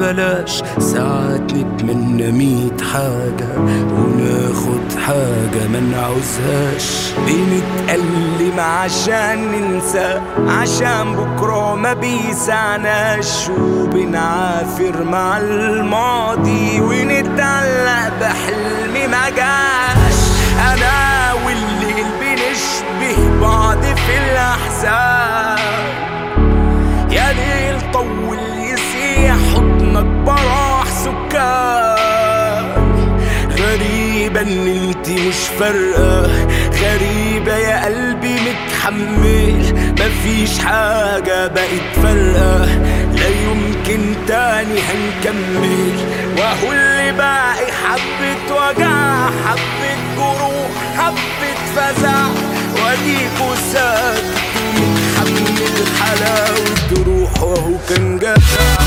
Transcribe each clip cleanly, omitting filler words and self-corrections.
ببلاش. ساعات نتمنى 100 حاجة وناخد حاجة ما نعوزهاش. بنتألم عشان ننسى، عشان بكرة ما بيسعناش. وبنعافر مع الماضي ونتعلق بحلم ما جاش. أنا والليل بنشبه بعض في الأحزان. يا ليل طول يسيح حضنك براح سكان. غريبة ان انتي مش فارقة، غريبة يا قلبي متحمل. مفيش حاجة بقت فارقة، لا يمكن تاني هنكمل. وهو اللي باقي حبة وجع، حبة جروح، حبة فزع. واديكوا ساكت ومتحمل حلاوة روح وهو كان جدع.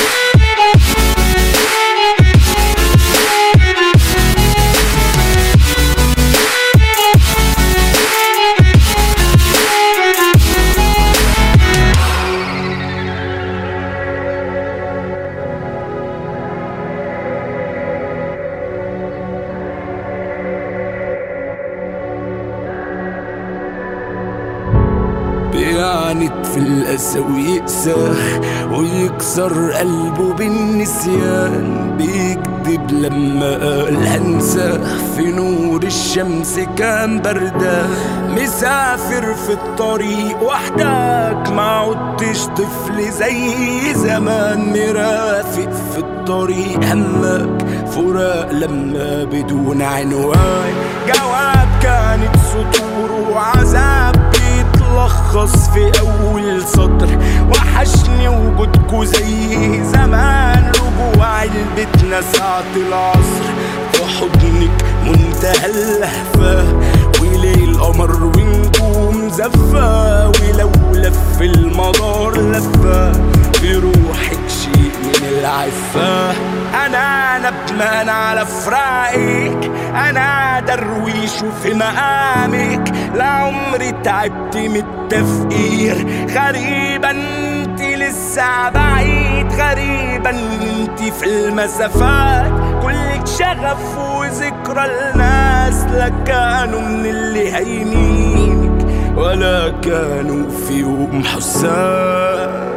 بيعند في الأسى ويقسى ويكسر قلبه بالنسيان. بيكذب لما قال هنسى، في نور الشمس كان بردان. مسافر في الطريق وحدك، ما عدتش طفل زي زمان. مرافق في الطريق همك فراق لما بدون عنوان. جواب كانت سطور وعذاب بيتلخص في أول سطر. وحشني وجودكوا زي زمان، رجوع لبيتنا ساعة العصر. في حضنك منتهى اللهفة، وليل قمر ونجوم زفة. ولو لف المدار لفة، في روحك شيء من العفة. أنا ندمان على فراقك، أنا درويش وفي مقامك. لعمري تعبت من التفكير، غريبة انتي لسه بعيد. غريبة انتي في المسافات، كلك شغف وذكرى الناس. لا كانوا من اللي هينينك، ولا كانوا في يوم حسان.